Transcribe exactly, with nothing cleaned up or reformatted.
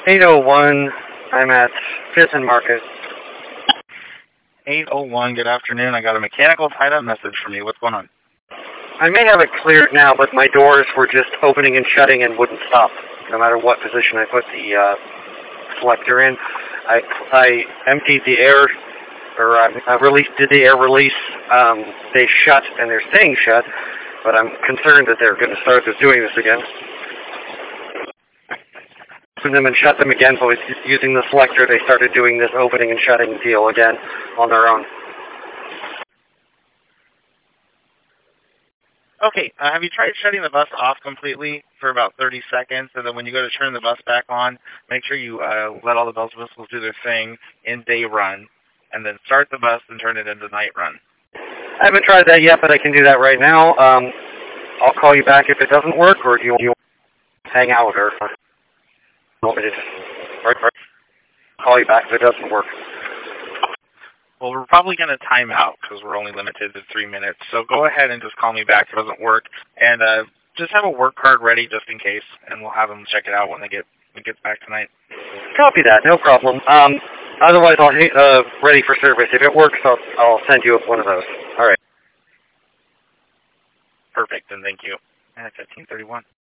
eight oh one, I'm at Fifth and Market. eight oh one, good afternoon. I got a mechanical tied-up message from you. What's going on? I may have it cleared now, but my doors were just opening and shutting and wouldn't stop, no matter what position I put the uh, selector in. I, I emptied the air, or I, I released, did the air release. Um, they shut, and they're staying shut, but I'm concerned that they're going to start doing this again. Open them and shut them again, so using the selector, they started doing this opening and shutting deal again on their own. Okay, uh, have you tried shutting the bus off completely for about thirty seconds, and then when you go to turn the bus back on, make sure you uh, let all the bells and whistles do their thing in day run, and then start the bus and turn it into night run? I haven't tried that yet, but I can do that right now. Um, I'll call you back if it doesn't work, or do you, you hang out, or, or, or, or call you back if it doesn't work. Well, we're probably going to time out because we're only limited to three minutes. So go ahead and just call me back if it doesn't work. And uh, just have a work card ready just in case, and we'll have them check it out when they get when it gets back tonight. Copy that, no problem. Um, otherwise, I'll uh, ready for service. If it works, I'll, I'll send you one of those. All right. Perfect, and thank you. And it's fifteen thirty-one.